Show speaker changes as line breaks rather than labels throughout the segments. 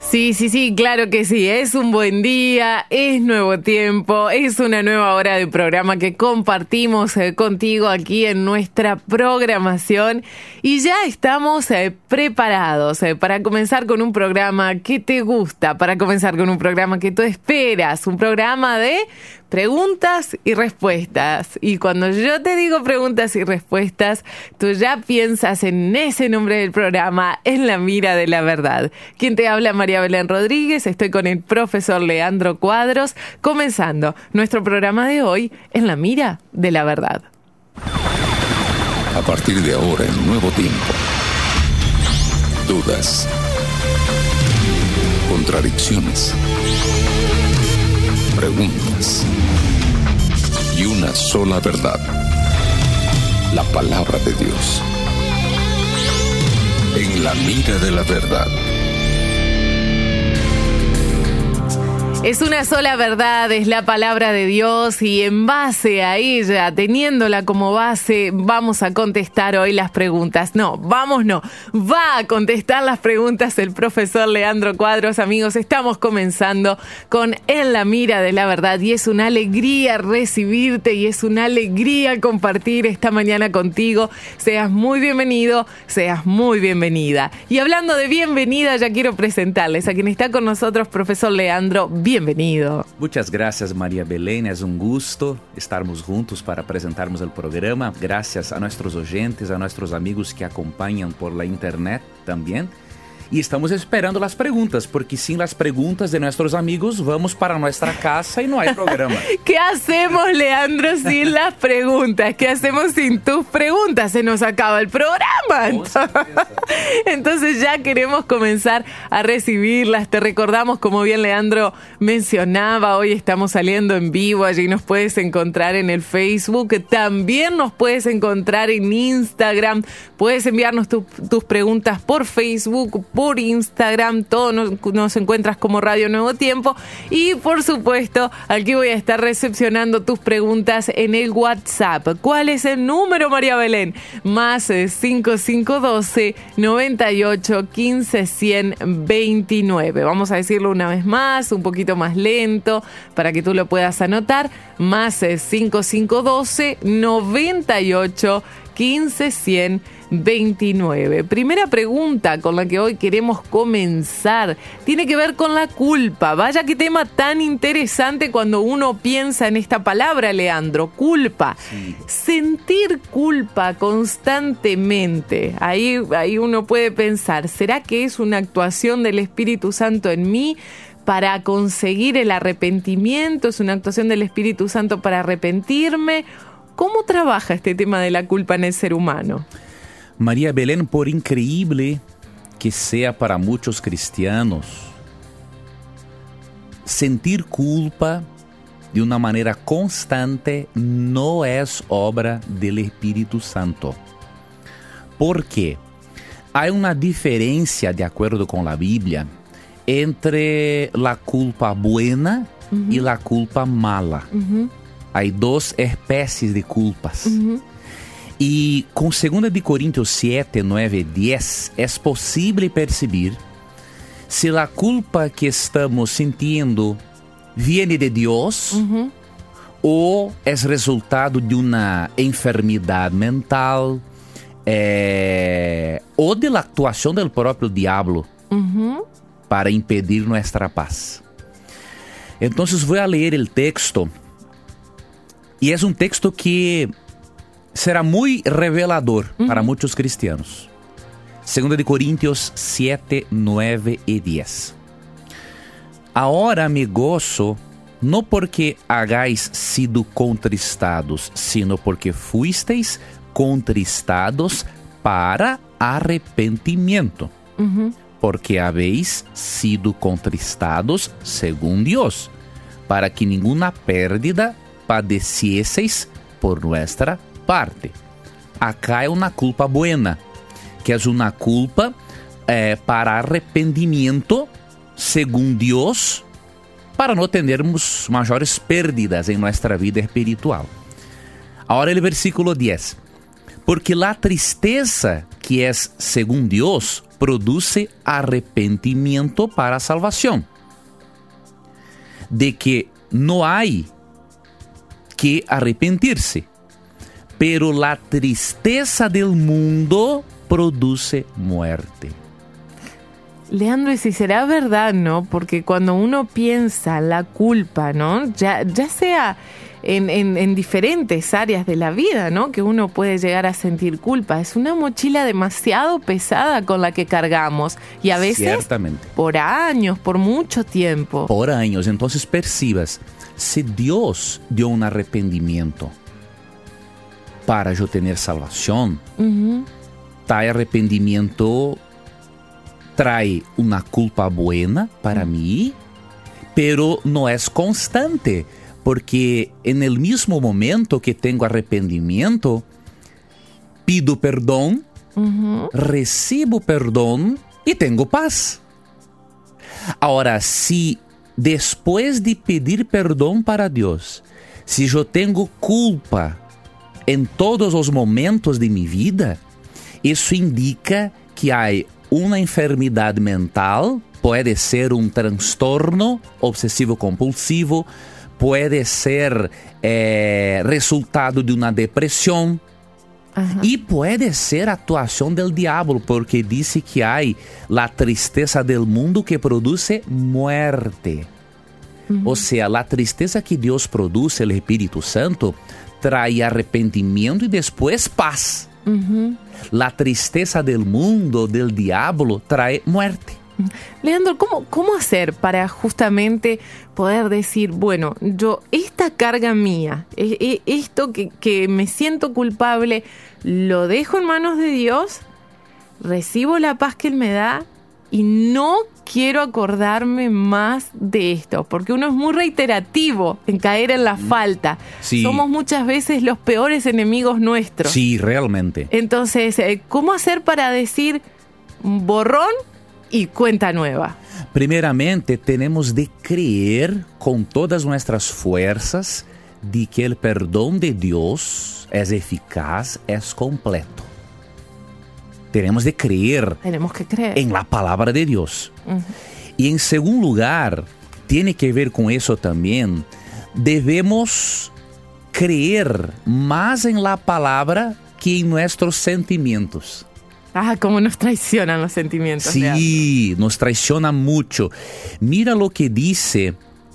Sí, claro que sí. Es un buen día, es nuevo tiempo, es una nueva hora de programa que compartimos contigo aquí en nuestra programación y ya estamos preparados para comenzar con un programa que te gusta, para comenzar con un programa que tú esperas, un programa de preguntas y respuestas. Y cuando yo te digo preguntas y respuestas, tú ya piensas en ese nombre del programa, En la Mira de la Verdad. Quien te habla, María Belén Rodríguez. Estoy con el profesor Leandro Cuadros, comenzando nuestro programa de hoy, En la Mira de la Verdad.
A partir de ahora, en Nuevo Tiempo, dudas, contradicciones, preguntas y una sola verdad: la palabra de Dios. En la Mira de la Verdad.
Es una sola verdad, es la palabra de Dios, y en base a ella, teniéndola como base, vamos a contestar hoy las preguntas. Va a contestar las preguntas el profesor Leandro Cuadros. Amigos, estamos comenzando con En la Mira de la Verdad y es una alegría recibirte y es una alegría compartir esta mañana contigo. Seas muy bienvenido, seas muy bienvenida. Y hablando de bienvenida, ya quiero presentarles a quien está con nosotros, profesor Leandro. Bienvenido.
Muchas gracias, María Belén. Es un gusto estarmos juntos para presentarmos el programa. Gracias a nuestros oyentes, a nuestros amigos que acompañan por la internet también. Y estamos esperando las preguntas, porque sin las preguntas de nuestros amigos vamos para nuestra casa y no hay programa.
¿Qué hacemos, Leandro, sin las preguntas? ¿Qué hacemos sin tus preguntas? Se nos acaba el programa. Entonces ya queremos comenzar a recibirlas. Te recordamos, como bien Leandro mencionaba, hoy estamos saliendo en vivo. Allí nos puedes encontrar en el Facebook. También nos puedes encontrar en Instagram. Puedes enviarnos tus preguntas por Facebook, por Instagram, todo nos encuentras como Radio Nuevo Tiempo. Y por supuesto, aquí voy a estar recepcionando tus preguntas en el WhatsApp. ¿Cuál es el número, María Belén? Más 5512 98 15 129. Vamos a decirlo una vez más, un poquito más lento, para que tú lo puedas anotar. Más 5512 98 15 129. Primera pregunta con la que hoy queremos comenzar tiene que ver con la culpa. Vaya qué tema tan interesante cuando uno piensa en esta palabra, Leandro, culpa. Sí. Sentir culpa constantemente. Ahí uno puede pensar, ¿será que es una actuación del Espíritu Santo en mí para conseguir el arrepentimiento? ¿Es una actuación del Espíritu Santo para arrepentirme? ¿Cómo trabaja este tema de la culpa en el ser humano?
María Belén, por increíble que sea para muchos cristianos, sentir culpa de una manera constante no es obra del Espíritu Santo. ¿Por qué? Hay una diferencia, de acuerdo con la Biblia, entre la culpa buena y la culpa mala. Hay dos especies de culpas. E com 2 de Coríntios 7, 9 e 10, é possível perceber se a culpa que estamos sentindo viene de Deus ou é resultado de uma enfermidade mental ou de la actuação do próprio diabo para impedir nossa paz. Então, vou ler o texto e é um texto que será muy revelador para muchos cristianos. 2 de Corintios 7, 9 y 10. Ahora me gozo, no porque hagáis sido contristados, sino porque fuisteis contristados para arrepentimiento. Porque habéis sido contristados según Dios, para que ninguna pérdida padecieseis por nuestra parte. Acá é uma culpa buena, que é uma culpa para arrependimento, según Deus, para não termos maiores pérdidas em nossa vida espiritual. Agora o versículo 10. Porque la tristeza que é según Deus produce arrepentimiento para salvación. De que no hay que arrepentirse, pero la tristeza del mundo produce muerte.
Leandro, y si será verdad, ¿no? Porque cuando uno piensa la culpa, ¿no? Ya sea en diferentes áreas de la vida, ¿no? Que uno puede llegar a sentir culpa. Es una mochila demasiado pesada con la que cargamos. Y a veces
Ciertamente.
Por años, por mucho tiempo.
Por años. Entonces percibas, si Dios dio un arrepentimiento para yo tener salvación, tal arrepentimiento trae una culpa buena para mí, pero no es constante, porque en el mismo momento que tengo arrepentimiento, pido perdón, recibo perdón y tengo paz. Ahora, si después de pedir perdón para Dios, si yo tengo culpa en todos los momentos de mi vida, eso indica que hay una enfermedad mental, puede ser un trastorno obsesivo-compulsivo, puede ser resultado de una depresión, y puede ser actuación del diablo, porque dice que hay la tristeza del mundo que produce muerte. O sea, la tristeza que Dios produce, el Espíritu Santo, trae arrepentimiento y después paz. La tristeza del mundo, del diablo, trae muerte.
Leandro, ¿cómo hacer para justamente poder decir, bueno, yo esta carga mía, esto que me siento culpable, lo dejo en manos de Dios, recibo la paz que Él me da y no quiero acordarme más de esto? Porque uno es muy reiterativo en caer en la falta.
Sí.
Somos muchas veces los peores enemigos nuestros.
Sí, realmente.
Entonces, ¿cómo hacer para decir borrón y cuenta nueva?
Primeramente, tenemos de creer con todas nuestras fuerzas de que el perdón de Dios es eficaz, es completo. Tenemos de creer.
Tenemos que creer
en la palabra de Dios. Y en segundo lugar, tiene que ver con eso también, debemos creer más en la palabra que en nuestros sentimientos.
Cómo nos traicionan los sentimientos.
Sí, nos traiciona mucho. Mira lo que dice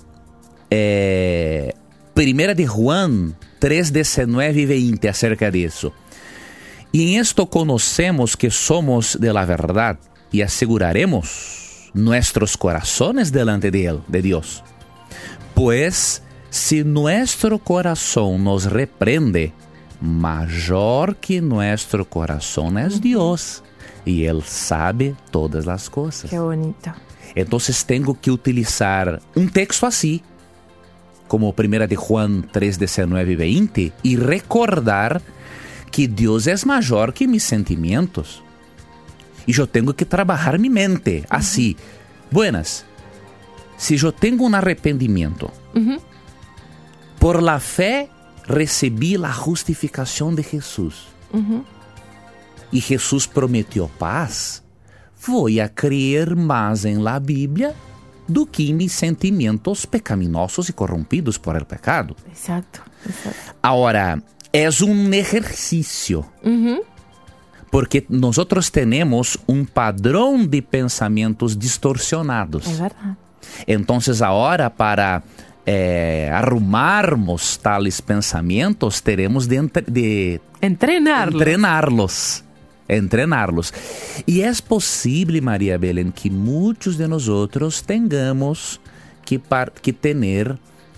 Primera de Juan 3, 19 y 20 acerca de eso. Y en esto conocemos que somos de la verdad y aseguraremos nuestros corazones delante de Él, de Dios. Pues si nuestro corazón nos reprende, mayor que nuestro corazón es Dios, y Él sabe todas las cosas.
Qué bonito.
Entonces tengo que utilizar un texto así, como 1 de Juan 3, 19 y 20, y recordar que Dios es mayor que mis sentimientos. Y yo tengo que trabajar mi mente así. Buenas, si yo tengo un arrepentimiento, por la fe recibí la justificación de Jesús. Y Jesús prometió paz. Voy a creer más en la Biblia do que en mis sentimientos pecaminosos y corrompidos por el pecado.
Exacto.
Ahora, es un ejercicio. Porque nosotros tenemos un padrón de pensamientos distorsionados.
Es verdad. Entonces,
ahora para arrumarmos tales pensamientos, tenemos de entrenarlos. Y es posible, María Belén, que muchos de nosotros tengamos que tener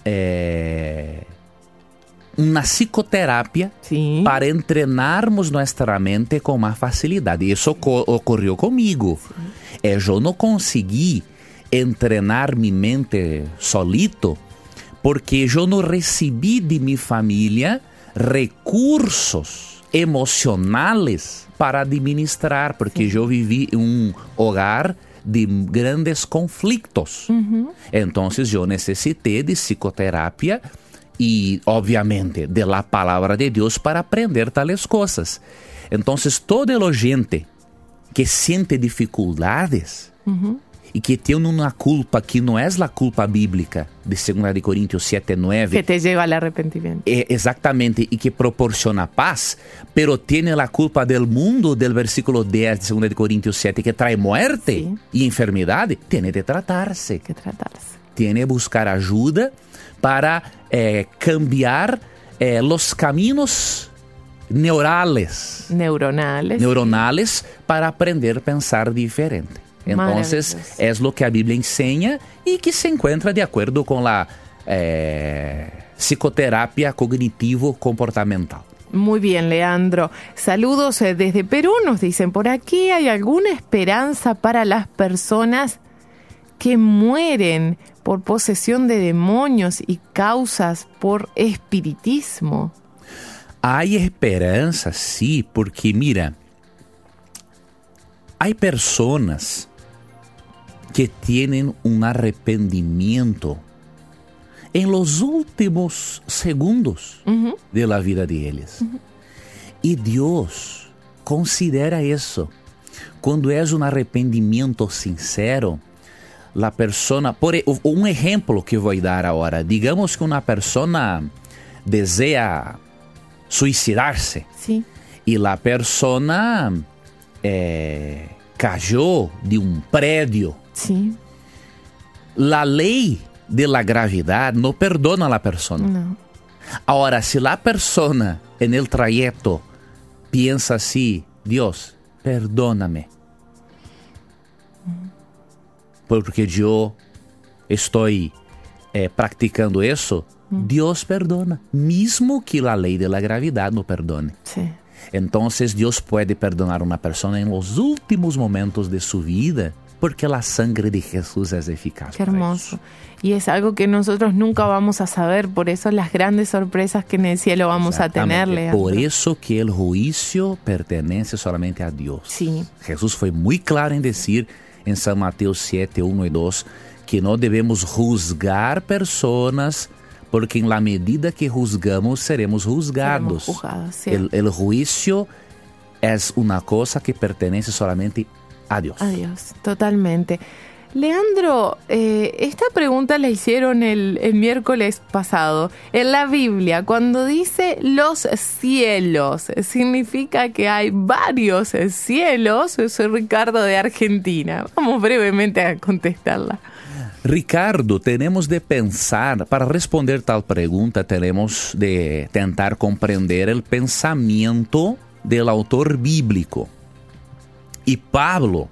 una psicoterapia para entrenarmos nuestra mente con más facilidad. Y eso ocurrió conmigo. Yo no conseguí entrenar mi mente solito porque yo no recibí de mi familia recursos emocionales para administrar, porque yo viví en un hogar de grandes conflictos. Entonces yo necesité de psicoterapia y obviamente de la palabra de Dios para aprender tales cosas. Entonces todo el oyente que siente dificuldades y que tiene una culpa que no es la culpa bíblica de 2 de Corintios 7:9.
Que te lleva al arrepentimiento.
Exactamente, y que proporciona paz, pero tiene la culpa del mundo del versículo 10 de 2 de Corintios 7, que trae muerte y enfermedad, tiene de tratarse. Tiene que buscar ayuda para cambiar los caminos neuronales para aprender a pensar diferente. Entonces, es lo que la Biblia enseña y que se encuentra de acuerdo con la psicoterapia cognitivo-comportamental.
Muy bien, Leandro. Saludos desde Perú, nos dicen por aquí. ¿Hay alguna esperanza para las personas que mueren por posesión de demonios y causas por espiritismo?
Hay esperanza, sí, porque mira, hay personas que tienen un arrepentimiento en los últimos segundos de la vida de ellos. Y Dios considera eso. Cuando es un arrepentimiento sincero, la persona... Por un ejemplo que voy a dar ahora. Digamos que una persona desea suicidarse.
Sí.
Y la persona cayó de un predio.
Sí.
La ley de la gravedad no perdona a la persona.
No.
Ahora, si la persona en el trayecto piensa así, Dios, perdóname, porque yo estoy practicando eso, Dios perdona, mismo que la ley de la gravedad no perdone.
Sí.
Entonces Dios puede perdonar a una persona en los últimos momentos de su vida, porque la sangre de Jesús es eficaz.
Qué hermoso. Y es algo que nosotros nunca vamos a saber, por eso las grandes sorpresas que en el cielo vamos a tener, Leandro.
Por eso que el juicio pertenece solamente a Dios.
Sí.
Jesús fue muy claro en decir en San Mateo 7, 1 y 2, que no debemos juzgar personas, porque en la medida que juzgamos, seremos juzgados.
Sí.
El juicio es una cosa que pertenece solamente a Dios.
A Dios, totalmente. Leandro, esta pregunta la hicieron el miércoles pasado. En la Biblia, cuando dice los cielos, ¿significa que hay varios cielos? Yo soy Ricardo de Argentina. Vamos brevemente a contestarla.
Ricardo, tenemos de pensar, para responder tal pregunta, tenemos de tentar comprender el pensamiento del autor bíblico. Y Pablo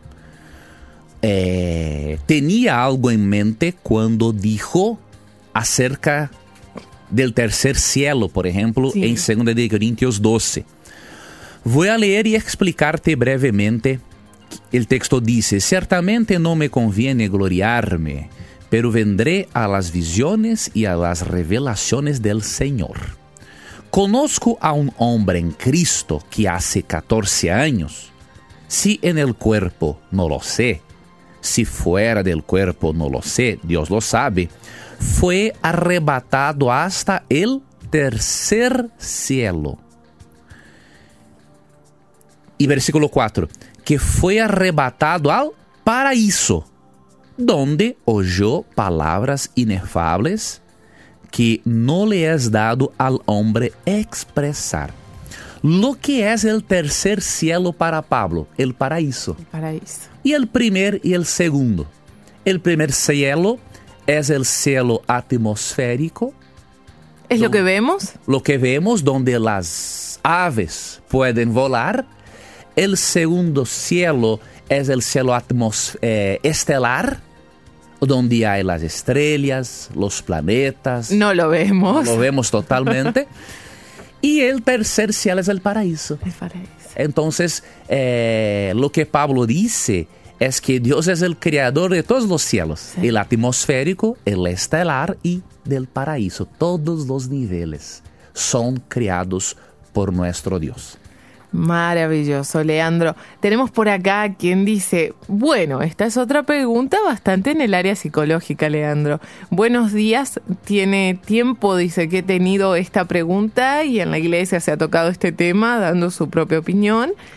tenía algo en mente cuando dijo acerca del tercer cielo, por ejemplo, en 2 de Corintios 12. Voy a leer y explicarte brevemente. El texto dice: ciertamente no me conviene gloriarme, pero vendré a las visiones y a las revelaciones del Señor. Conozco a un hombre en Cristo que hace 14 años, si en el cuerpo no lo sé, si fuera del cuerpo no lo sé, Dios lo sabe, fue arrebatado hasta el tercer cielo. Y versículo 4, que fue arrebatado al paraíso, donde oyó palabras inefables que no le es dado al hombre expresar. Lo que es el tercer cielo para Pablo, el paraíso.
El paraíso. Y
el primer y el segundo. El primer cielo es el cielo atmosférico.
¿Es lo que vemos?
Lo que vemos, donde las aves pueden volar. El segundo cielo es el cielo estelar, donde hay las estrellas, los planetas.
No lo vemos.
Lo vemos totalmente. Y el tercer cielo es el paraíso.
El paraíso.
Entonces, lo que Pablo dice es que Dios es el creador de todos los cielos. Sí. El atmosférico, el estelar y del paraíso. Todos los niveles son creados por nuestro Dios.
Maravilloso, Leandro. Tenemos por acá quien dice, bueno, esta es otra pregunta bastante en el área psicológica, Leandro. Buenos días, tiene tiempo, dice, que he tenido esta pregunta y en la iglesia se ha tocado este tema dando su propia opinión.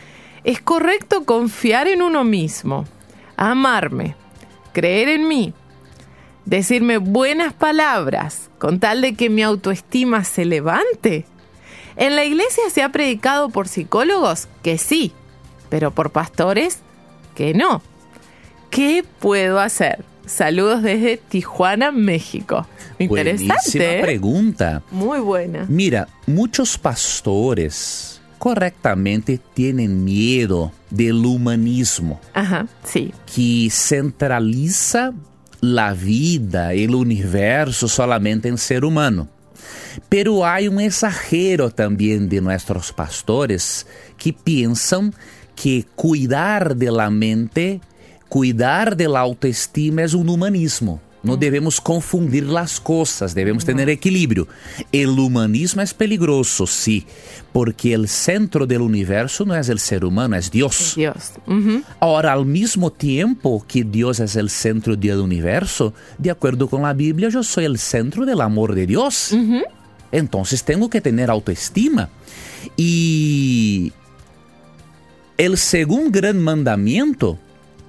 Es correcto confiar en uno mismo, amarme, creer en mí, decirme buenas palabras con tal de que mi autoestima se levante. En la iglesia se ha predicado por psicólogos que sí, pero por pastores que no. ¿Qué puedo hacer? Saludos desde Tijuana, México. Interesante.
Buenísima pregunta.
Muy buena.
Mira, muchos pastores correctamente tienen miedo del humanismo.
Ajá, sí.
Que centraliza la vida, el universo solamente en ser humano. Pero hay un exagero también de nuestros pastores que piensan que cuidar de la mente, cuidar de la autoestima es un humanismo. No debemos confundir las cosas, debemos tener equilibrio. El humanismo es peligroso, sí, porque el centro del universo no es el ser humano, es Dios.
Dios.
Ahora, al mismo tiempo que Dios es el centro del universo, de acuerdo con la Biblia, yo soy el centro del amor de Dios. Entonces tengo que tener autoestima. Y el segundo gran mandamiento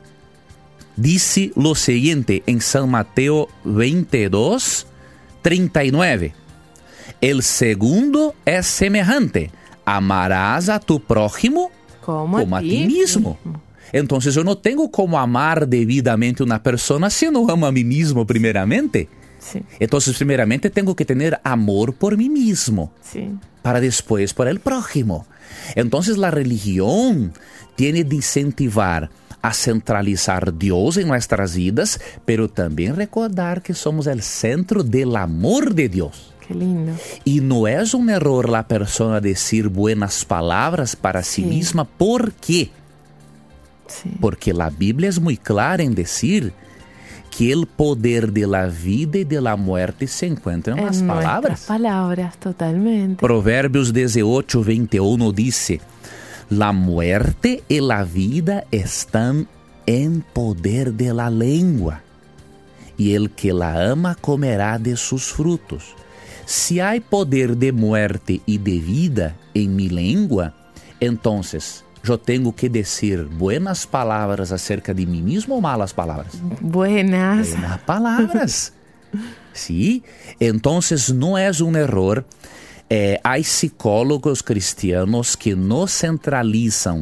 dice lo siguiente en San Mateo 22, 39. El segundo es semejante. Amarás a tu prójimo como a ti mismo. Entonces yo no tengo como amar debidamente a una persona si no amo a mí mismo primeramente.
Sí.
Entonces primeramente tengo que tener amor por mí mismo.
Sí.
Para después por el prójimo. Entonces la religión tiene de incentivar a centralizar Dios en nuestras vidas, pero también recordar que somos el centro del amor de Dios.
Qué lindo.
Y no es un error la persona decir buenas palabras para sí misma. ¿Por qué?
Sí.
Porque la Biblia es muy clara en decir que el poder de la vida y de la muerte se encuentra en las palabras.
Palabras, totalmente.
Proverbios 18, 21 dice: la muerte y la vida están en poder de la lengua, y el que la ama comerá de sus frutos. Si hay poder de muerte y de vida en mi lengua, entonces yo tengo que decir buenas palabras acerca de mí mismo o malas palabras.
Buenas
palabras. Sí, entonces no es un error. Hay psicólogos cristianos que no centralizan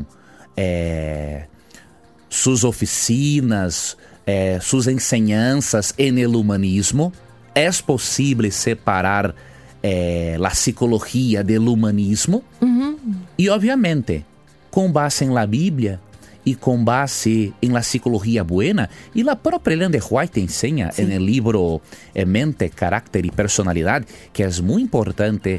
sus oficinas, sus enseñanzas en el humanismo. Es posible separar la psicología del humanismo. Y obviamente, con base en la Biblia y con base en la psicología buena, y la propia Ellen de White enseña en el libro Mente, Carácter y Personalidad, que es muy importante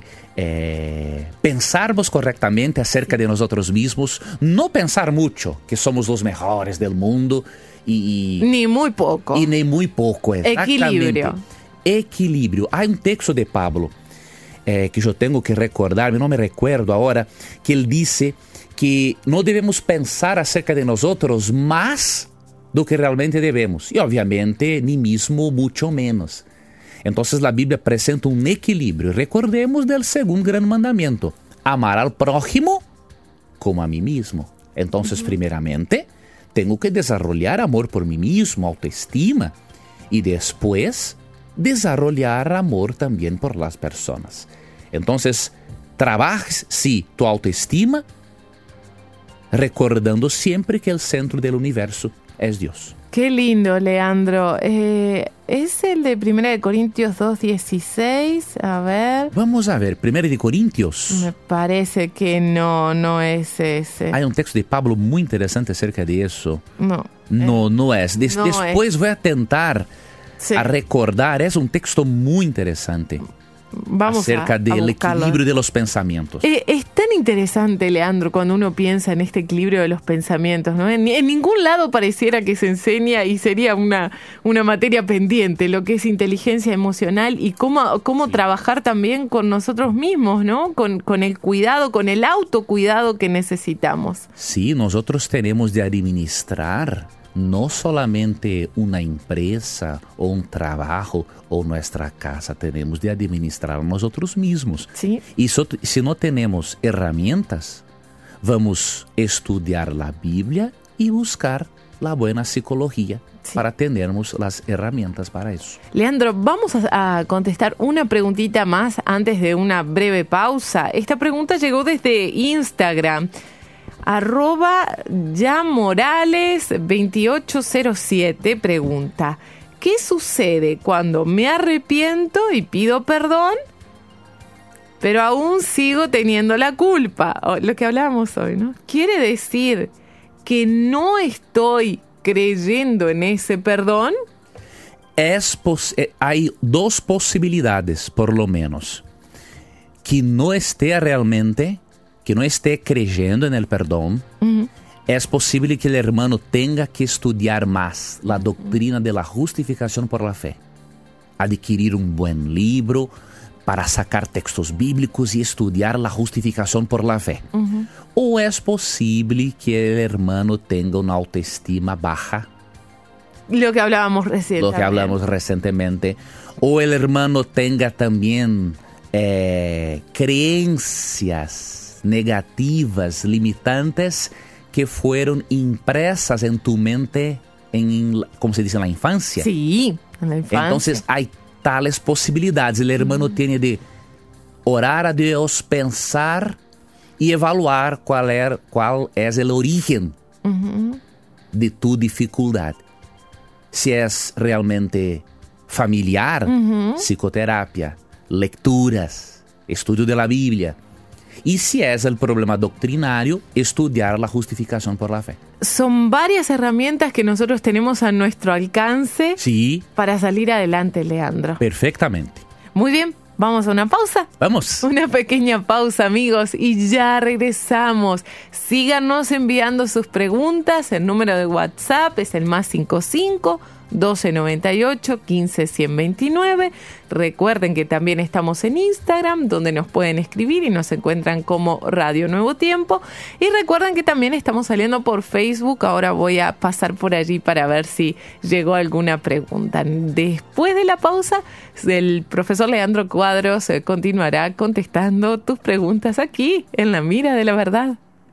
pensarmos correctamente acerca de nosotros mismos, no pensar mucho que somos los mejores del mundo
ni muy poco.
Y ni muy poco, exactamente. Equilibrio. Hay un texto de Pablo que yo tengo que recordar, no me recuerdo ahora, que él dice que no debemos pensar acerca de nosotros más do que realmente debemos. Y obviamente, ni mismo mucho menos. Entonces la Biblia presenta un equilibrio. Recordemos del segundo gran mandamiento: amar al prójimo como a mí mismo. Entonces, primeramente, tengo que desarrollar amor por mí mismo, autoestima. Y después, desarrollar amor también por las personas. Entonces, trabajes, sí, tu autoestima, recordando siempre que el centro del universo es Dios.
Qué lindo, Leandro. ¿Es el de 1 Corintios 2:16? A ver.
Vamos a ver, 1 Corintios.
Me parece que no es ese.
Hay un texto de Pablo muy interesante acerca de eso. No es. Después voy a tentar a recordar. Es un texto muy interesante.
Vamos
acerca del equilibrio de los pensamientos.
Es tan interesante, Leandro, cuando uno piensa en este equilibrio de los pensamientos, ¿no? En ningún lado pareciera que se enseña, y sería una materia pendiente, lo que es inteligencia emocional y cómo trabajar también con nosotros mismos, ¿no? Con el cuidado, con el autocuidado que necesitamos.
Sí, nosotros tenemos de administrar no solamente una empresa o un trabajo o nuestra casa, tenemos de administrar nosotros mismos.
Sí.
Y si no tenemos herramientas, vamos estudiar la Biblia y buscar la buena psicología para tenermos las herramientas para eso.
Leandro, vamos a contestar una preguntita más antes de una breve pausa. Esta pregunta llegó desde Instagram. @yamorales2807 pregunta: ¿qué sucede cuando me arrepiento y pido perdón, pero aún sigo teniendo la culpa? Lo que hablábamos hoy, ¿no? Quiere decir que no estoy creyendo en ese perdón.
Hay dos posibilidades, por lo menos. Que no esté creyendo en el perdón. Es posible que el hermano tenga que estudiar más la doctrina de la justificación por la fe. Adquirir un buen libro para sacar textos bíblicos y estudiar la justificación por la fe. O es posible que el hermano tenga una autoestima baja.
Lo que hablábamos recientemente.
O el hermano tenga también creencias negativas, limitantes, que fueron impresas en tu mente, como se dice, en la infancia.
Sí, en la infancia.
Entonces hay tales posibilidades. El hermano tiene de orar a Dios, pensar y evaluar cuál es el origen de tu dificultad. Si es realmente familiar, psicoterapia, lecturas, estudio de la Biblia. Y si es el problema doctrinario, estudiar la justificación por la fe.
Son varias herramientas que nosotros tenemos a nuestro alcance para salir adelante, Leandro.
Perfectamente.
Muy bien, vamos a una pausa.
Vamos.
Una pequeña pausa, amigos, y ya regresamos. Síganos enviando sus preguntas. El número de WhatsApp es el +55 1298 15 129. Recuerden que también estamos en Instagram, donde nos pueden escribir y nos encuentran como Radio Nuevo Tiempo. Y recuerden que también estamos saliendo por Facebook. Ahora voy a pasar por allí para ver si llegó alguna pregunta. Después de la pausa, el profesor Leandro Cuadros continuará contestando tus preguntas aquí en La Mira de la Verdad.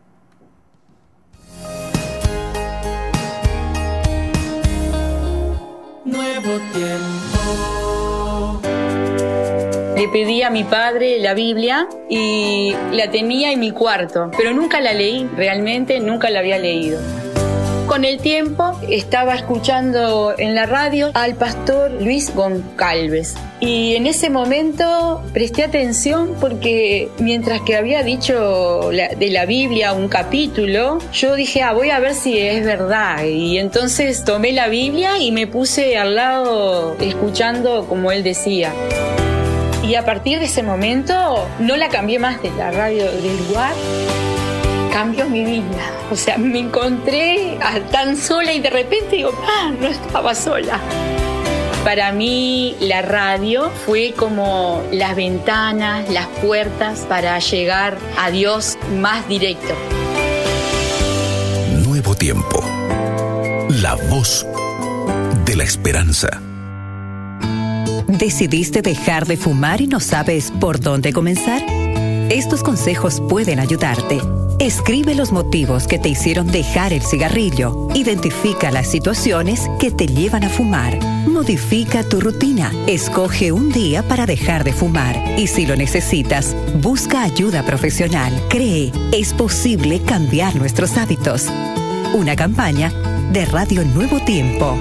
Nuevo Tiempo. Le pedí a mi padre la Biblia y la tenía en mi cuarto, pero nunca la leí, realmente nunca la había leído. Con el tiempo estaba escuchando en la radio al pastor Luis Goncalves y en ese momento presté atención porque mientras que había dicho de la Biblia un capítulo, yo dije, voy a ver si es verdad, y entonces tomé la Biblia y me puse al lado escuchando como él decía. Y a partir de ese momento no la cambié más de la radio del lugar. Cambió mi vida, o sea, me encontré tan sola y de repente digo, no estaba sola. Para mí la radio fue como las ventanas, las puertas para llegar a Dios más directo.
Nuevo Tiempo, la voz de la esperanza.
¿Decidiste dejar de fumar y no sabes por dónde comenzar? Estos consejos pueden ayudarte. Escribe los motivos que te hicieron dejar el cigarrillo. Identifica las situaciones que te llevan a fumar. Modifica tu rutina. Escoge un día para dejar de fumar. Y si lo necesitas, busca ayuda profesional. Cree, es posible cambiar nuestros hábitos. Una campaña de Radio Nuevo Tiempo.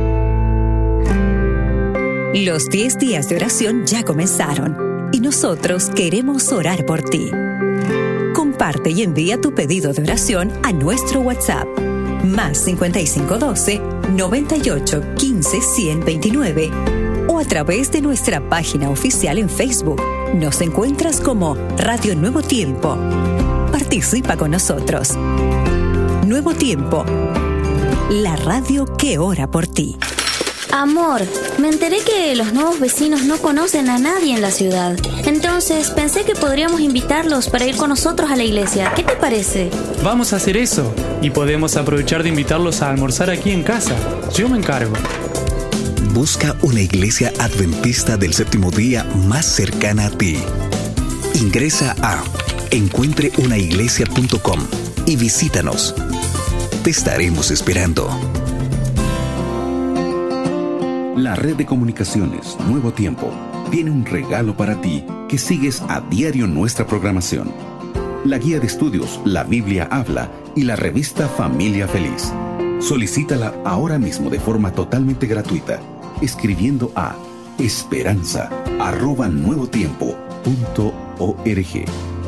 Los 10 días de oración ya comenzaron y nosotros queremos orar por ti. Comparte y envía tu pedido de oración a nuestro WhatsApp +5512 98 15 129 o a través de nuestra página oficial en Facebook. Nos encuentras como Radio Nuevo Tiempo. Participa con nosotros. Nuevo Tiempo, la radio que ora por ti.
Amor, me enteré que los nuevos vecinos no conocen a nadie en la ciudad. Entonces pensé que podríamos invitarlos para ir con nosotros a la iglesia. ¿Qué te parece?
Vamos a hacer eso. Y podemos aprovechar de invitarlos a almorzar aquí en casa. Yo me encargo.
Busca una iglesia adventista del séptimo día más cercana a ti. Ingresa a Encuentre unaiglesia.com y visítanos. Te estaremos esperando.
La red de comunicaciones Nuevo Tiempo tiene un regalo para ti que sigues a diario nuestra programación. La guía de estudios La Biblia Habla y la revista Familia Feliz. Solicítala ahora mismo de forma totalmente gratuita, escribiendo a esperanza@nuevotiempo.org.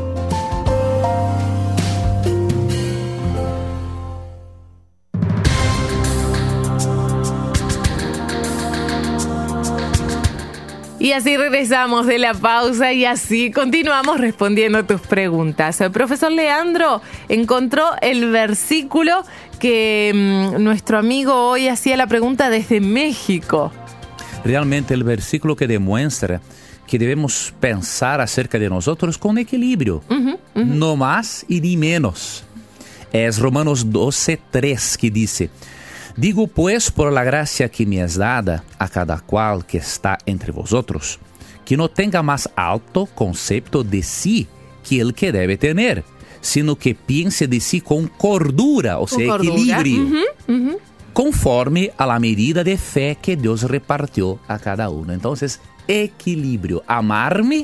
Y así regresamos de la pausa y así continuamos respondiendo tus preguntas. El profesor Leandro encontró el versículo que nuestro amigo hoy hacía la pregunta desde México.
Realmente el versículo que demuestra que debemos pensar acerca de nosotros con equilibrio, no más y ni menos. Es Romanos 12:3 que dice: Digo pues por la gracia que me es dada a cada cual que está entre vosotros, que no tenga más alto concepto de sí que el que debe tener, sino que piense de sí con cordura, o sea, equilibrio, conforme a la medida de fe que Dios repartió a cada uno. Entonces, equilibrio, amarme,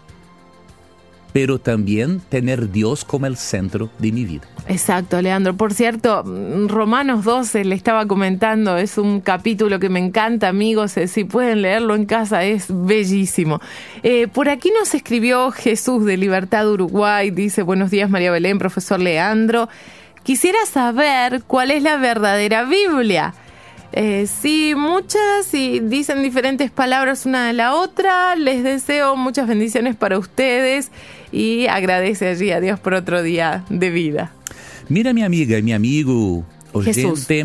pero también tener Dios como el centro de mi vida.
Exacto, Leandro. Por cierto, Romanos 12 le estaba comentando, es un capítulo que me encanta, amigos, si pueden leerlo en casa, es bellísimo. Por aquí nos escribió Jesús de Libertad Uruguay, dice: buenos días María Belén, profesor Leandro. Quisiera saber cuál es la verdadera Biblia. Sí, muchas y dicen diferentes palabras una de la otra. Les deseo muchas bendiciones para ustedes y agradece allí a Dios por otro día de vida.
Mira, mi amiga y mi amigo oyente,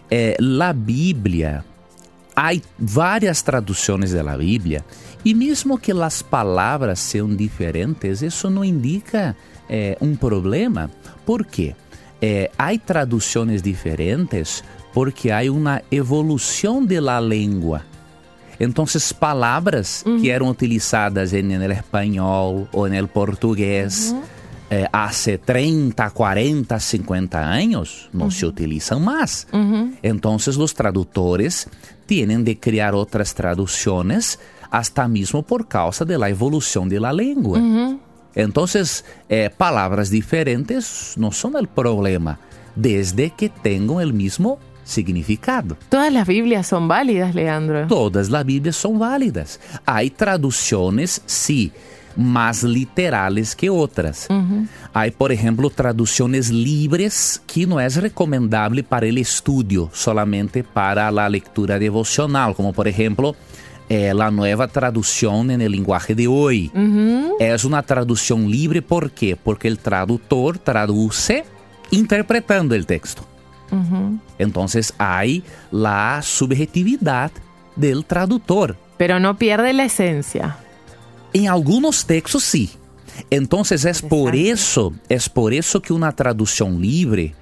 la Biblia, hay varias traducciones de la Biblia y mismo que las palabras sean diferentes, eso no indica un problema. ¿Por qué? Hay traducciones diferentes porque hay una evolución de la lengua. Entonces, palabras que eran utilizadas en el español o en el portugués hace 30, 40, 50 años no se utilizan más. Entonces, los traductores tienen de crear otras traducciones hasta mismo por causa de la evolución de la lengua. Entonces, palabras diferentes no son el problema, desde que tengan el mismo significado.
Todas las Biblias son válidas, Leandro.
Todas las Biblias son válidas. Hay traducciones, sí, más literales que otras. Hay, por ejemplo, traducciones libres que no es recomendable para el estudio, solamente para la lectura devocional, como por ejemplo la nueva traducción en el lenguaje de hoy. Es una traducción libre, ¿por qué? Porque el traductor traduce interpretando el texto. Entonces hay la subjetividad del traductor.
Pero no pierde la esencia.
En algunos textos sí. Entonces es por eso que una traducción libre,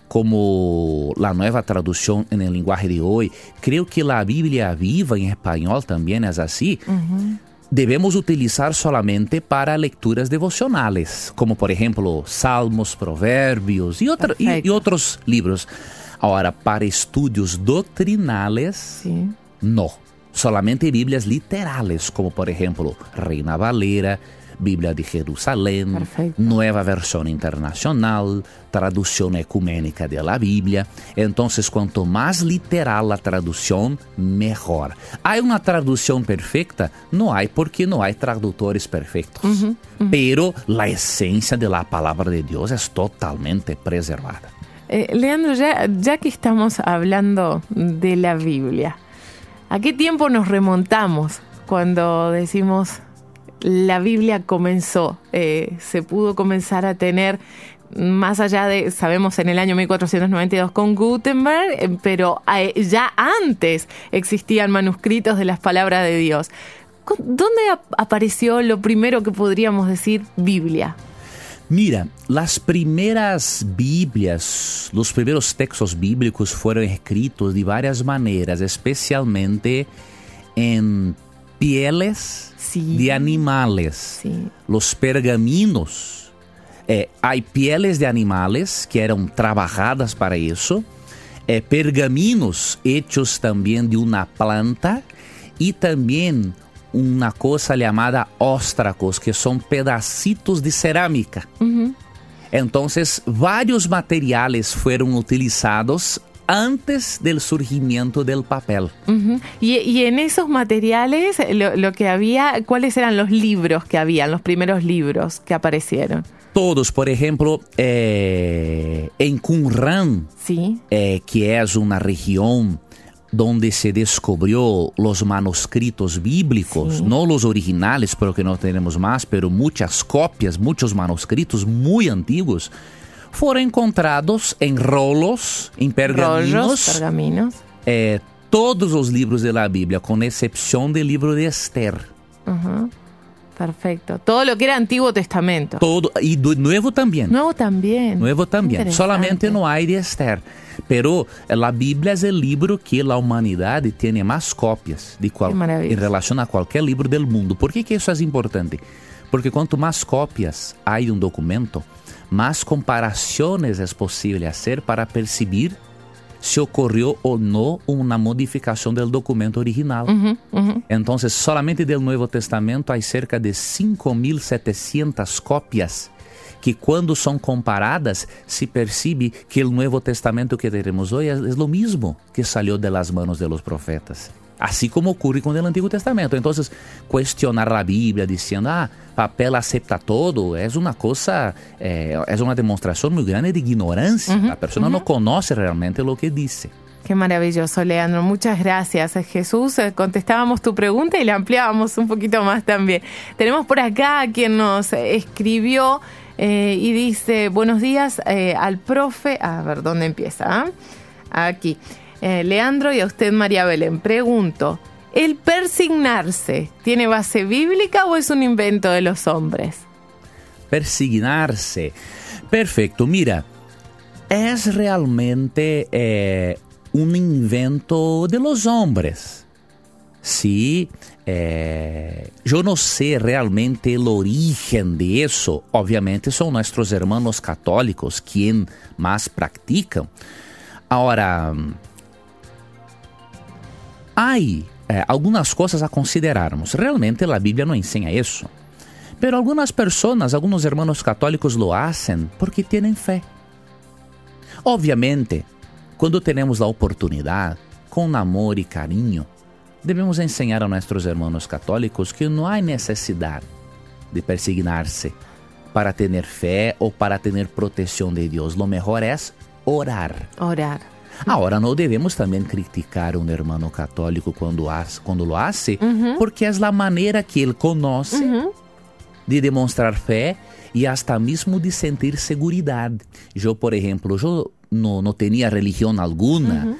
como la nueva traducción en el lenguaje de hoy, creo que la Biblia Viva en español también es así, debemos utilizar solamente para lecturas devocionales, como por ejemplo Salmos, Proverbios y otros libros. Ahora, para estudios doctrinales, no. Solamente Biblias literales, como por ejemplo Reina Valera, Biblia de Jerusalén, Nueva Versión Internacional, traducción ecuménica de la Biblia. Entonces, cuanto más literal la traducción, mejor. ¿Hay una traducción perfecta? No hay, porque no hay traductores perfectos. Pero la esencia de la palabra de Dios es totalmente preservada.
Leandro, ya que estamos hablando de la Biblia, ¿a qué tiempo nos remontamos cuando decimos la Biblia comenzó? Se pudo comenzar a tener, más allá de, sabemos, en el año 1492 con Gutenberg, pero ya antes existían manuscritos de las palabras de Dios. ¿Dónde apareció lo primero que podríamos decir Biblia?
Mira, las primeras Biblias, los primeros textos bíblicos fueron escritos de varias maneras, especialmente en pieles de animales. Los pergaminos hay pieles de animales que eran trabajadas para eso, pergaminos hechos también de una planta y también una cosa llamada óstracos, que son pedacitos de cerámica. Entonces, varios materiales fueron utilizados antes del surgimiento del papel. Y en esos materiales, lo que había, ¿cuáles eran los libros que habían, los primeros libros que aparecieron? Todos, por ejemplo, en Qumran, ¿sí? Que es una región donde se descubrió los manuscritos bíblicos, sí. No los originales, porque no tenemos más, pero muchas copias, muchos manuscritos muy antiguos, fueron encontrados en rolos, en pergaminos. Todos los libros de la Biblia, con excepción del libro de Esther. Perfecto. Todo lo que era Antiguo Testamento. Todo, y Nuevo también. Nuevo también. Solamente no hay de Esther. Pero la Biblia es el libro que la humanidad tiene más copias en relación a cualquier libro del mundo. ¿Por qué que eso es importante? Porque cuanto más copias hay de un documento, más comparaciones es posible hacer para percibir si ocurrió o no una modificación del documento original. Entonces, solamente del Nuevo Testamento hay cerca de 5.700 copias que cuando son comparadas se percibe que el Nuevo Testamento que tenemos hoy es lo mismo que salió de las manos de los profetas. Así como ocurre con el Antiguo Testamento. Entonces, cuestionar la Biblia diciendo, papel acepta todo, es una cosa, es una demostración muy grande de ignorancia. La persona no conoce realmente lo que dice. Qué maravilloso, Leandro. Muchas gracias, Jesús. Contestábamos tu pregunta y la ampliábamos un poquito más también. Tenemos por acá a quien nos escribió y dice, buenos días al profe. A ver, ¿dónde empieza? Aquí. Leandro y a usted, María Belén, pregunto, ¿el persignarse tiene base bíblica o es un invento de los hombres? Persignarse. Perfecto, mira, es realmente un invento de los hombres. Sí, yo no sé realmente el origen de eso. Obviamente son nuestros hermanos católicos quien más practican. Ahora, hay algunas cosas a considerarmos. Realmente la Biblia no enseña eso. Pero algunas personas, algunos hermanos católicos lo hacen porque tienen fe. Obviamente, cuando tenemos la oportunidad, con amor y cariño, debemos enseñar a nuestros hermanos católicos que no hay necesidad de persignarse para tener fe o para tener protección de Dios. Lo mejor es orar. Ahora, no debemos también criticar a un hermano católico cuando lo hace, porque es la manera que él conoce de demostrar fe y hasta mismo de sentir seguridad. Yo, por ejemplo, no tenía religión alguna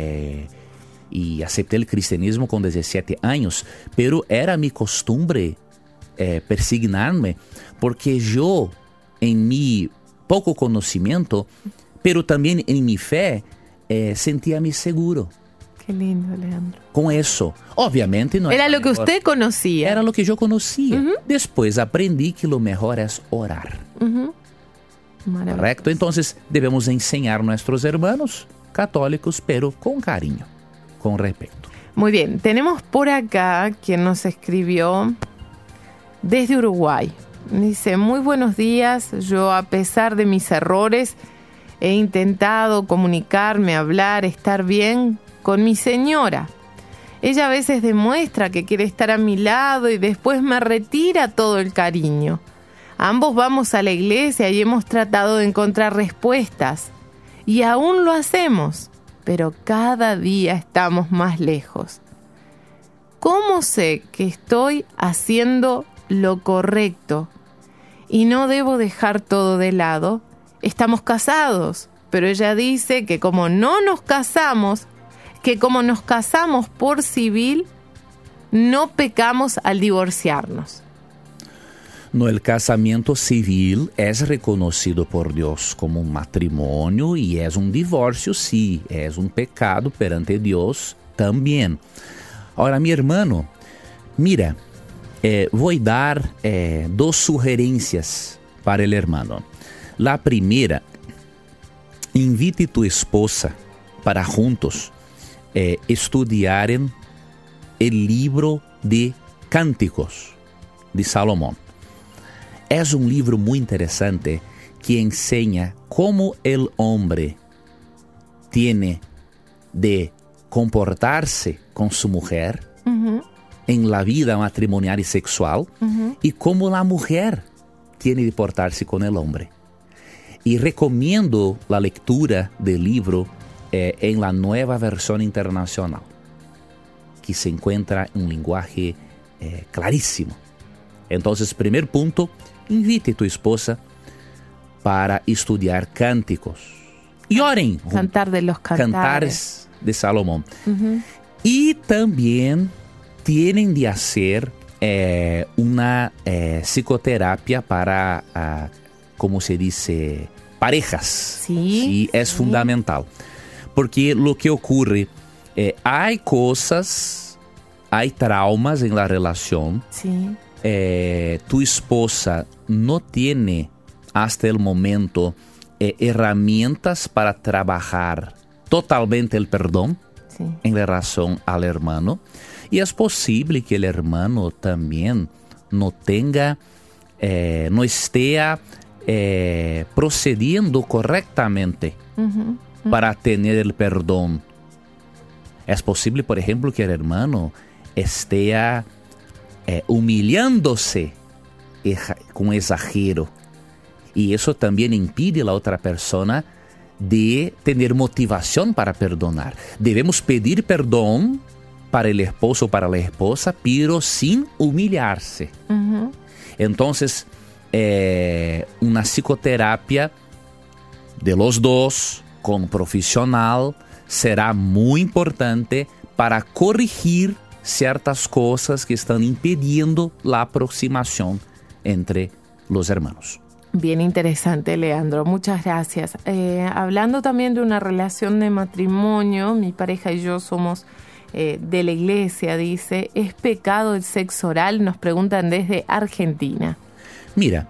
y acepté el cristianismo con 17 años, pero era mi costumbre persignarme, porque yo, en mi poco conocimiento, pero también en mi fe, sentía-me seguro. Qué lindo, Leandro. Con eso, obviamente no era lo que usted conocía. Era lo que yo conocía. Después aprendí que lo mejor es orar. Correcto. Entonces debemos enseñar a nuestros hermanos católicos, pero con cariño, con respeto. Muy bien, tenemos por acá quien nos escribió desde Uruguay. Dice, muy buenos días. Yo, a pesar de mis errores, he intentado comunicarme, hablar, estar bien con mi señora. Ella a veces demuestra que quiere estar a mi lado y después me retira todo el cariño. Ambos vamos a la iglesia y hemos tratado de encontrar respuestas. Y aún lo hacemos, pero cada día estamos más lejos. ¿Cómo sé que estoy haciendo lo correcto y no debo dejar todo de lado? Estamos casados, pero ella dice que como nos casamos por civil, no pecamos al divorciarnos. No, el casamiento civil es reconocido por Dios como un matrimonio y es un divorcio, sí, es un pecado perante Dios también. Ahora, mi hermano, mira, voy a dar dos sugerencias para el hermano. La primera, invite tu esposa para juntos estudiaren el libro de Cánticos de Salomón. Es un libro muy interesante que enseña cómo el hombre tiene de comportarse con su mujer en la vida matrimonial y sexual y cómo la mujer tiene de portarse con el hombre. Y recomiendo la lectura del libro en la nueva versión internacional, que se encuentra en un lenguaje clarísimo. Entonces, primer punto, invite a tu esposa para estudiar cánticos. Y oren.
Cantar de los
Cantares de Salomón. Y también tienen de hacer una psicoterapia para, ¿cómo se dice? Parejas. Sí, es fundamental. Porque lo que ocurre, hay cosas, hay traumas en la relación.
Sí.
Tu esposa no tiene hasta el momento herramientas para trabajar totalmente el perdón en relación al hermano. Y es posible que el hermano también no tenga, no esté procediendo correctamente para tener el perdón. Es posible, por ejemplo, que el hermano esté humillándose con exagero. Y eso también impide a la otra persona de tener motivación para perdonar. Debemos pedir perdón para el esposo o para la esposa, pero sin humillarse. Entonces, una psicoterapia de los dos con un profesional será muy importante para corregir ciertas cosas que están impidiendo la aproximación entre los hermanos.
Bien interesante, Leandro. Muchas gracias. Hablando también de una relación de matrimonio, mi pareja y yo somos de la iglesia, dice. ¿Es pecado el sexo oral? Nos preguntan desde Argentina.
Mira,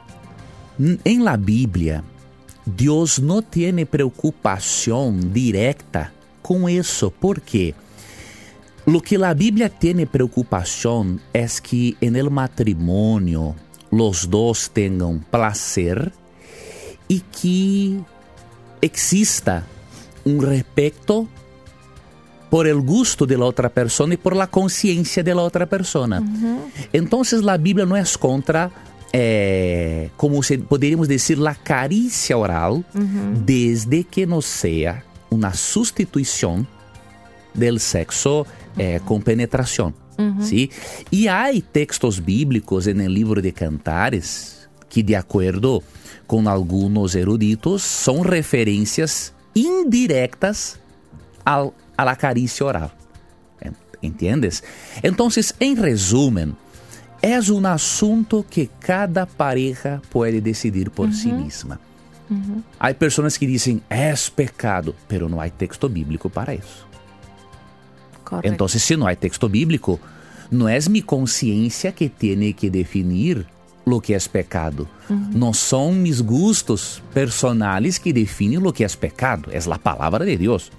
en la Biblia, Dios no tiene preocupación directa con eso. ¿Por qué? Lo que la Biblia tiene preocupación es que en el matrimonio los dos tengan placer y que exista un respeto por el gusto de la otra persona y por la conciencia de la otra persona. Entonces la Biblia no es contra, como podríamos decir, la caricia oral, desde que no sea una sustitución del sexo con penetración. ¿Sí? Y hay textos bíblicos en el libro de Cantares que, de acuerdo con algunos eruditos, son referencias indirectas a la caricia oral. ¿Entiendes? Entonces, en resumen, es un asunto que cada pareja puede decidir por sí misma. Hay personas que dicen, es pecado, pero no hay texto bíblico para eso. Correcto. Entonces, si no hay texto bíblico, no es mi conciencia que tiene que definir lo que es pecado. No son mis gustos personales que definen lo que es pecado. Es la palabra de Dios.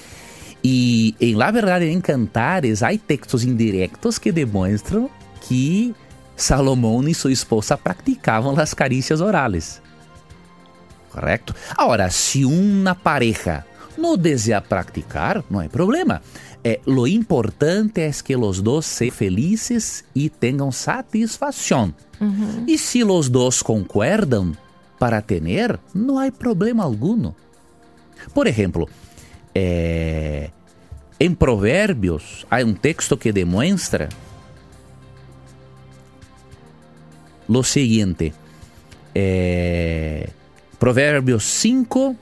Y en la verdad, en Cantares, hay textos indirectos que demuestran que Salomón y su esposa practicaban las caricias orales. ¿Correcto? Ahora, si una pareja no desea practicar, no hay problema. Lo importante es que los dos sean felices y tengan satisfacción. Y si los dos concuerdan para tener, no hay problema alguno. Por ejemplo, en Provérbios hay un texto que demuestra lo siguiente. Provérbios 5,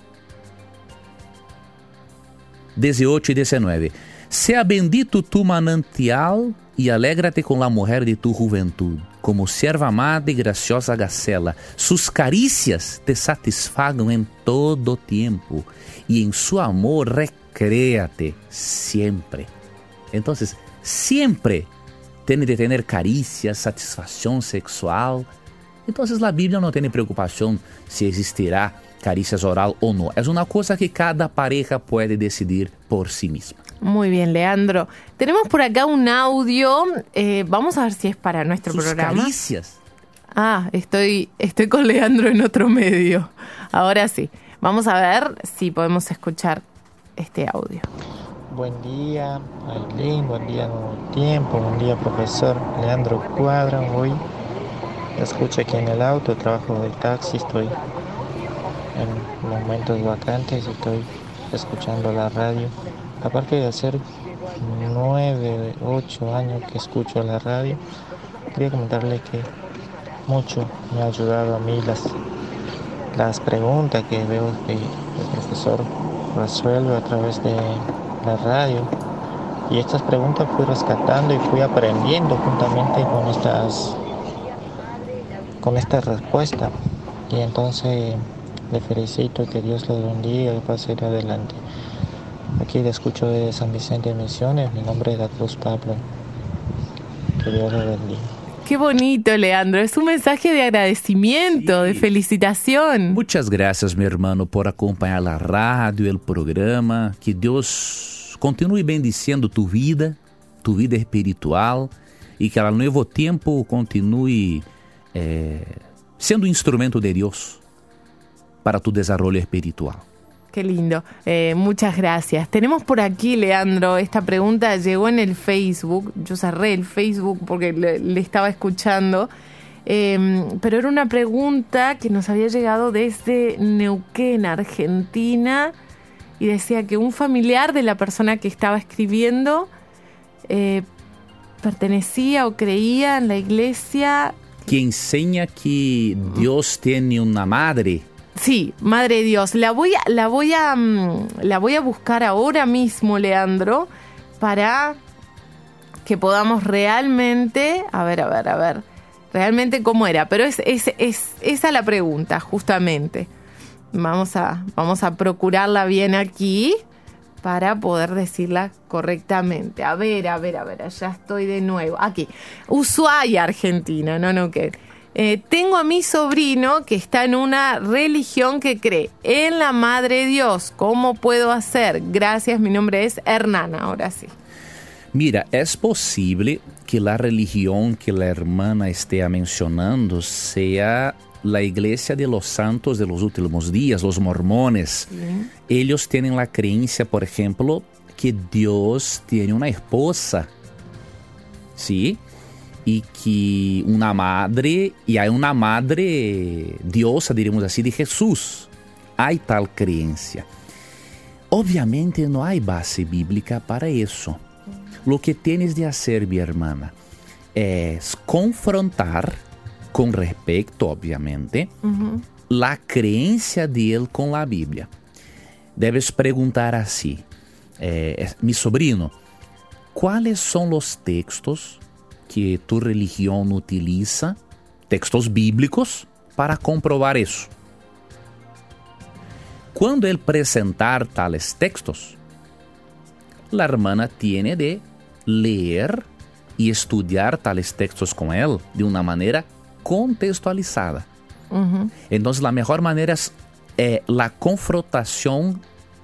18 y 19. Sea bendito tu manantial y alégrate con la mujer de tu juventud, como sierva amada y graciosa gacela. Sus caricias te satisfagan en todo tiempo y en su amor recréate siempre. Entonces, siempre tiene de tener caricias, satisfacción sexual Entonces la Biblia no tiene preocupación si existirá caricias oral o no. Es una cosa que cada pareja puede decidir por sí misma.
Muy bien, Leandro. Tenemos por acá un audio. Vamos a ver si es para nuestro
Sus
programa.
Caricias.
Ah, estoy con Leandro en otro medio. Ahora sí. Vamos a ver si podemos escuchar este audio.
Buen día, Ailén, buen día Nuevo Tiempo, buen día profesor Leandro Cuadra. Hoy escucho aquí en el auto, trabajo de taxi, estoy en momentos vacantes y estoy escuchando la radio. Aparte de hacer 9, 8 años que escucho la radio, quería comentarle que mucho me ha ayudado a mí las preguntas que veo que el profesor resuelve a través de la radio, y estas preguntas fui rescatando y fui aprendiendo juntamente con esta respuesta, y entonces le felicito, que Dios le bendiga y pase adelante. Aquí le escucho de San Vicente de Misiones, mi nombre es Cruz Pablo, que Dios le bendiga.
Qué bonito, Leandro. Es un mensaje de agradecimiento, de felicitación.
Muchas gracias, mi hermano, por acompañar la radio, el programa. Que Dios continúe bendiciendo tu vida espiritual, y que al nuevo tiempo continúe siendo un instrumento de Dios para tu desarrollo espiritual.
Qué lindo. Muchas gracias. Tenemos por aquí, Leandro, esta pregunta llegó en el Facebook. Yo cerré el Facebook porque le estaba escuchando. Pero era una pregunta que nos había llegado desde Neuquén, Argentina. Y decía que un familiar de la persona que estaba escribiendo pertenecía o creía en la iglesia.
Que enseña que Dios tiene una madre.
Sí, Madre de Dios. La voy a buscar ahora mismo, Leandro, para que podamos realmente, a ver, realmente cómo era. Pero es esa la pregunta, justamente. Vamos a procurarla bien aquí para poder decirla correctamente. A ver, ya estoy de nuevo. Aquí, Ushuaia, Argentina, no que. Tengo a mi sobrino que está en una religión que cree en la Madre de Dios. ¿Cómo puedo hacer? Gracias, mi nombre es Hernán, ahora sí.
Mira, es posible que la religión que la hermana esté mencionando sea la Iglesia de los Santos de los Últimos Días, los mormones. Sí. Ellos tienen la creencia, por ejemplo, que Dios tiene una esposa, ¿sí? Y que una madre, y hay una madre diosa, diríamos así, de Jesús. Hay tal creencia. Obviamente no hay base bíblica para eso. Lo que tienes de hacer, mi hermana, es confrontar, con respeto, obviamente, la creencia de él con la Biblia. Debes preguntar así, mi sobrino, ¿cuáles son los textos que tu religión utiliza, textos bíblicos, para comprobar eso? Cuando él presentar tales textos, la hermana tiene de leer y estudiar tales textos con él de una manera contextualizada. Entonces la mejor manera es la confrontación,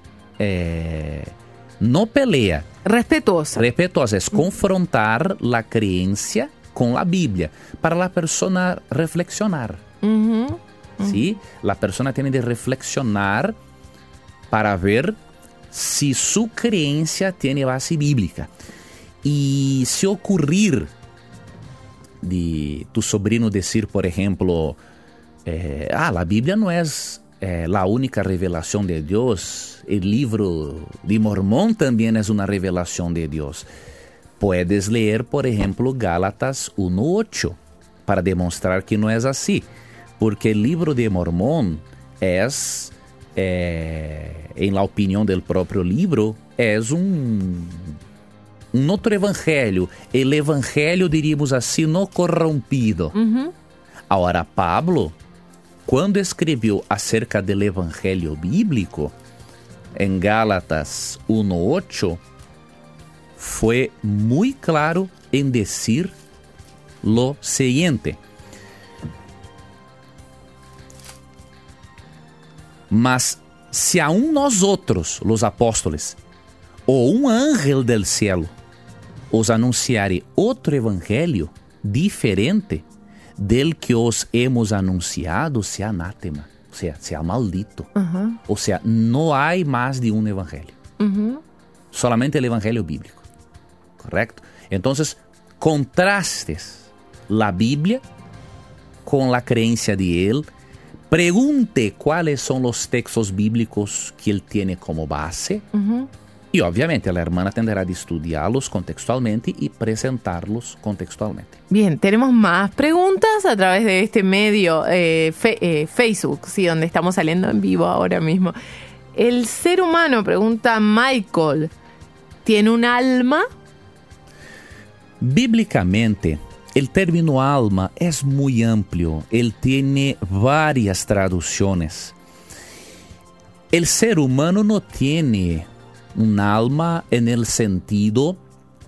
no pelea.
Respetuosa.
Es confrontar la creencia con la Biblia para la persona reflexionar. ¿Sí? La persona tiene de reflexionar para ver si su creencia tiene base bíblica. Y si ocurrir de tu sobrino decir, por ejemplo, la Biblia no es la única revelación de Dios, el libro de Mormón también es una revelación de Dios. Puedes leer, por ejemplo, Gálatas 1:8 para demostrar que no es así, porque el libro de Mormón es, en la opinión del propio libro, es un otro evangelho, el evangelho, diríamos así, no corrompido. Ahora, Pablo, cuando escribió acerca del evangelio bíblico, en Gálatas 1:8, fue muy claro en decir lo siguiente: Mas se aún nosotros, los apóstoles, o un ángel del cielo, os anunciare outro evangelho diferente del que os hemos anunciado, sea anátema, o sea, sea maldito. O sea, no hay más de un evangelio. Solamente el evangelio bíblico. ¿Correcto? Entonces, contrastes la Biblia con la creencia de él. Pregunte cuáles son los textos bíblicos que él tiene como base. Y obviamente la hermana tendrá de estudiarlos contextualmente y presentarlos contextualmente.
Bien, tenemos más preguntas a través de este medio Facebook, sí, donde estamos saliendo en vivo ahora mismo. El ser humano, pregunta Michael, ¿tiene un alma?
Bíblicamente, el término alma es muy amplio. Él tiene varias traducciones. El ser humano no tiene un alma en el sentido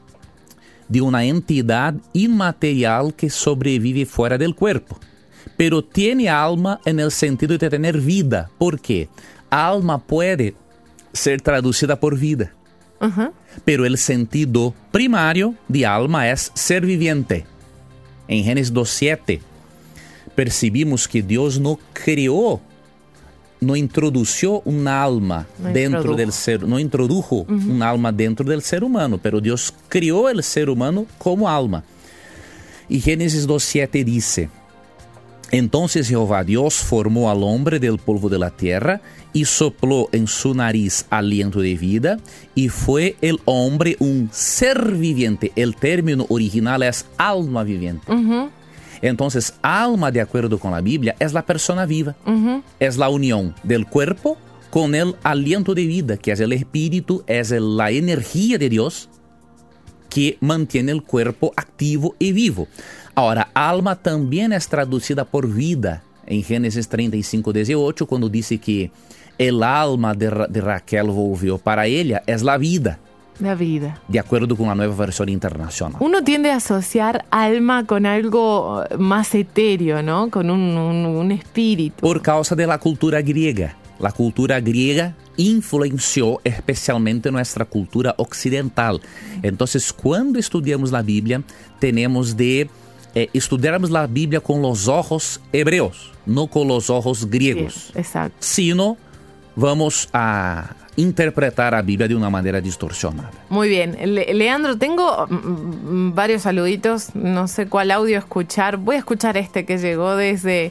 de una entidad inmaterial que sobrevive fuera del cuerpo, pero tiene alma en el sentido de tener vida. ¿Por qué? Alma puede ser traducida por vida, pero el sentido primario de alma es ser viviente. En Génesis 2:7 percibimos que Dios no creó, no introdujo un alma dentro del ser, no introdujo un alma dentro del ser humano, pero Dios creó el ser humano como alma. Y Génesis 2:7 dice: Entonces Jehová Dios formó al hombre del polvo de la tierra y sopló en su nariz aliento de vida, y fue el hombre un ser viviente. El término original es alma viviente. Entonces, alma, de acuerdo con la Biblia, es la persona viva. Es la unión del cuerpo con el aliento de vida, que es el espíritu, es la energía de Dios que mantiene el cuerpo activo y vivo. Ahora, alma también es traducida por vida. En Génesis 35:18, cuando dice que el alma de Raquel volvió para ella, es la vida.
La vida.
De acuerdo con la nueva versión internacional.
Uno tiende a asociar alma con algo más etéreo, ¿no? Con un espíritu.
Por causa de la cultura griega. La cultura griega influenció especialmente nuestra cultura occidental. Entonces, cuando estudiamos la Biblia, tenemos de estudiarmos la Biblia con los ojos hebreos, no con los ojos griegos.
Sí, exacto.
Sino vamos a interpretar a Biblia de una manera distorsionada.
Muy bien. Leandro, tengo varios saluditos, no sé cuál audio escuchar. Voy a escuchar este que llegó desde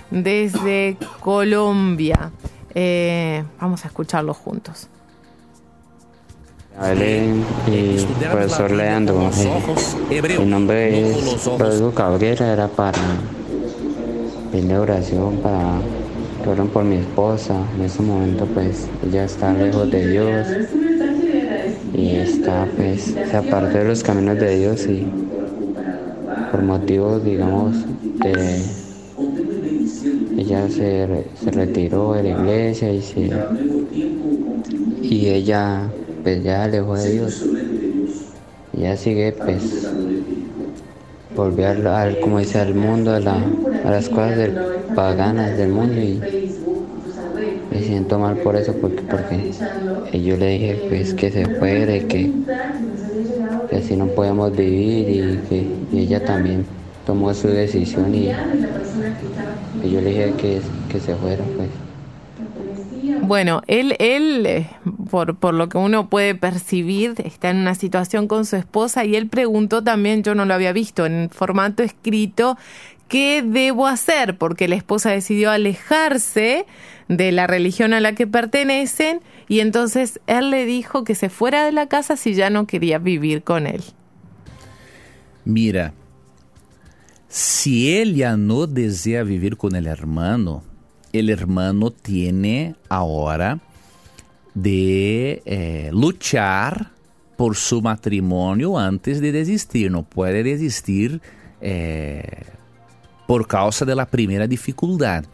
Colombia. Vamos a escucharlo juntos.
Belén y profesor Leandro, mi nombre es Rodrigo Cabrera, era para pedir oración para que oren por mi esposa. En este momento pues ella está lejos de Dios y está pues se apartó de los caminos de Dios, y por motivos digamos de ella se retiró de la iglesia y ella pues ya alejó de Dios. Ella sigue pues volvió al como dice al mundo, a las cosas paganas del mundo, y me siento mal por eso porque yo le dije pues que se fuera y que así no podemos vivir, y ella también tomó su decisión y yo le dije que se fuera pues.
Bueno, él por lo que uno puede percibir, está en una situación con su esposa, y él preguntó también, yo no lo había visto en formato escrito, ¿qué debo hacer? Porque la esposa decidió alejarse de la religión a la que pertenecen, y entonces él le dijo que se fuera de la casa si ya no quería vivir con él.
Mira, si ella no desea vivir con el hermano tiene ahora de luchar por su matrimonio antes de desistir. No puede desistir por causa de la primera dificultad.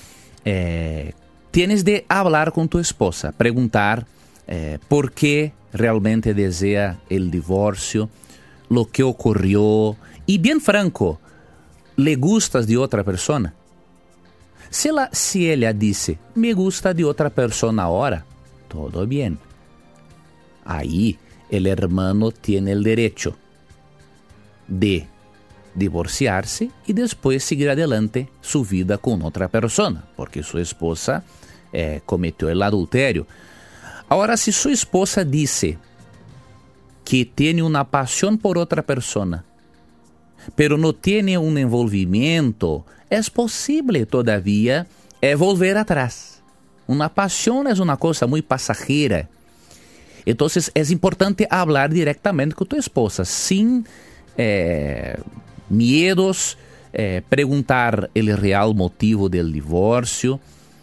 Tienes de hablar con tu esposa, preguntar por qué realmente desea el divorcio, lo que ocurrió, y bien franco, ¿le gustas de otra persona? Si ella dice, me gusta de otra persona ahora, todo bien. Ahí el hermano tiene el derecho de divorciarse y después seguir adelante su vida con otra persona, porque su esposa cometió el adulterio. Ahora, si su esposa dice que tiene una pasión por otra persona, pero no tiene un envolvimiento, es posible todavía volver atrás. Una pasión es una cosa muy pasajera. Entonces es importante hablar directamente con tu esposa, sin miedos, preguntar el real motivo del divorcio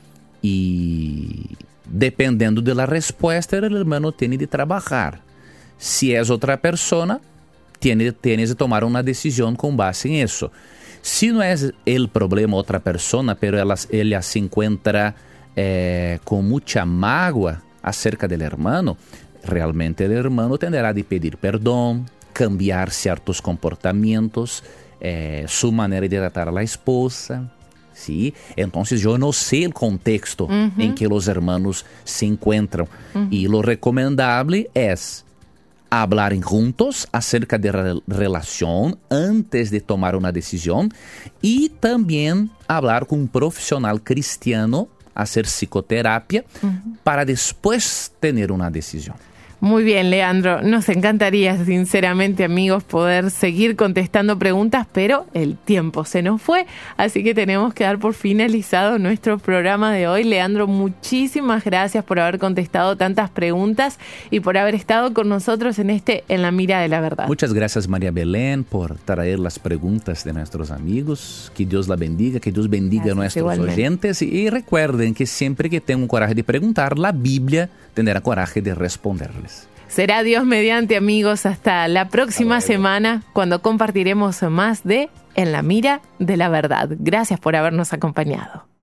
y dependiendo de la respuesta, el hermano tiene de trabajar. Si es otra persona, tienes de tomar una decisión con base en eso. Si no es el problema otra persona, pero ella se encuentra con mucha mágoa acerca del hermano, realmente el hermano tendrá de pedir perdón, cambiar ciertos comportamientos, su manera de tratar a la esposa. ¿Sí? Entonces yo no sé el contexto en que los hermanos se encuentran. Y lo recomendable es hablar juntos acerca de la relación antes de tomar una decisión y también hablar con un profesional cristiano, hacer psicoterapia para después tener una decisión.
Muy bien, Leandro. Nos encantaría, sinceramente, amigos, poder seguir contestando preguntas, pero el tiempo se nos fue, así que tenemos que dar por finalizado nuestro programa de hoy. Leandro, muchísimas gracias por haber contestado tantas preguntas y por haber estado con nosotros en la Mira de la Verdad.
Muchas gracias, María Belén, por traer las preguntas de nuestros amigos. Que Dios la bendiga, que Dios bendiga gracias, a nuestros igualmente. Oyentes. Y recuerden que siempre que tengan coraje de preguntar, la Biblia tendrá coraje de responderles.
Será Dios mediante, amigos, hasta la próxima semana, cuando compartiremos más de En la Mira de la Verdad. Gracias por habernos acompañado.